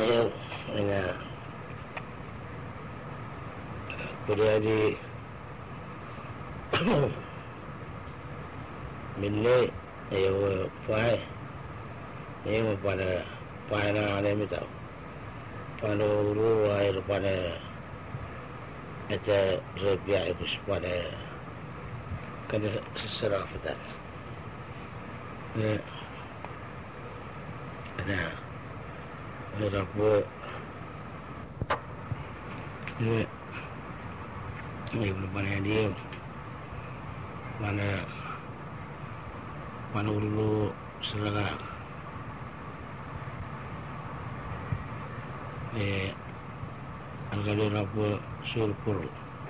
Ayun, na kuliah di Minley, ayun, Fai, ayun pada na ada mi tau, pada uru air pada ada rebia itu pada kena seserafatan, nah. Ada apa? Ini belum mana dia, mana dulu seragam. Ada apa? Surpur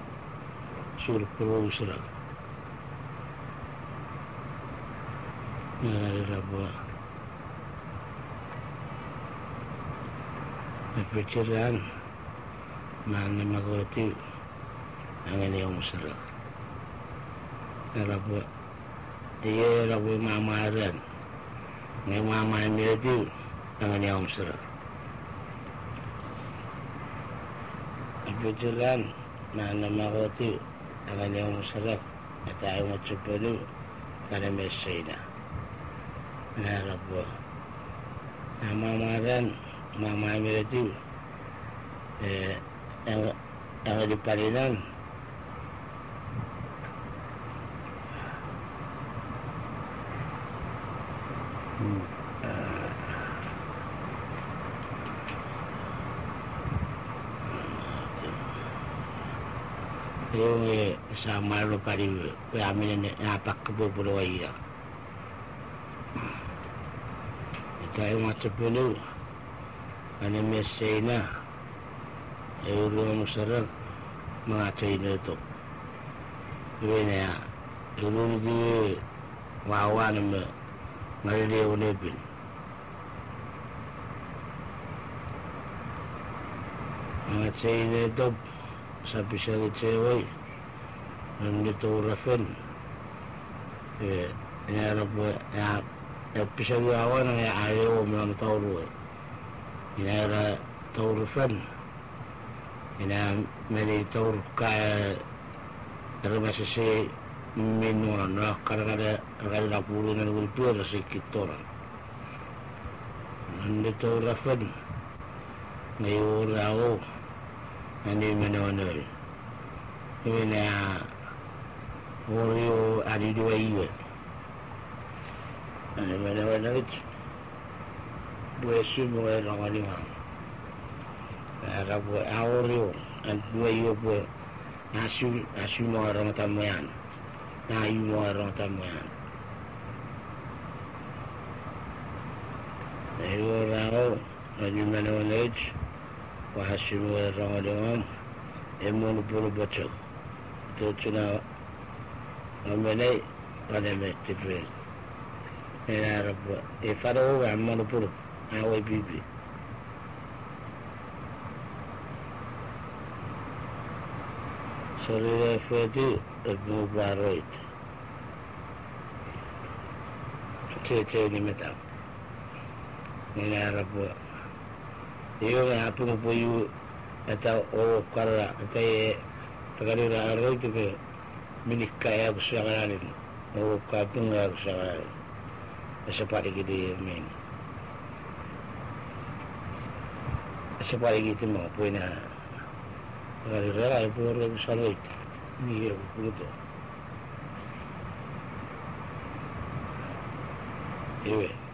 seragam. Ada apa? Pikiran mana magoti ang iyong sarap. Rabu, iya rabu mamaran, ng mamaran itu ang iyong sarap. Pikiran mana magoti ang iyong sarap at ayaw matsupalo kada mesina. Rabu, mamaran. Mama itu yang di Palinan yung sama lo pari amin napak kebubulo iya ito yung matsupulu ana mesena euro musarag mga China ito yun ya dulu di wawa na maliliw nebin mga China ito sa pisang itseway nandito rafen nangyarap pisang wawa na ayaw mga tauro Inara taurufan, meri taur kaya termasuk si minuan, karena ada puluh dan kultur sedikit orang. Anda taurufan, ngayurau, anda minuan ini Oreo ada dua iwa, anda minuan itu. Buesu mulai orang lima, ada buat Oreo, dua iu buat asu mau orang tamuan, ayu mau orang tamuan. Ayu orang, ada mana mana itu, asu mau orang doang, emu puluh bocor, tu cina, mana pada mesti ada buat, faro emu puluh. Awal bibi. Sorry, Fadi, Abu Baroid. Cece ni mata. Ni Arab. Iyo nga apa mo yu atau kara atau tagari Arab itu ke minik kaya kesangaran. Kapung nga kesangaran. Seperti gitu min. Seperti itu mau punya gara-gara itu orang salut ni begitu. Iya.